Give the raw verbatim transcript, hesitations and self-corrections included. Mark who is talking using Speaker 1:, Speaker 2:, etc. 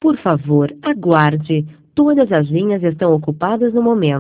Speaker 1: Por favor, aguarde. Todas as linhas estão ocupadas no momento.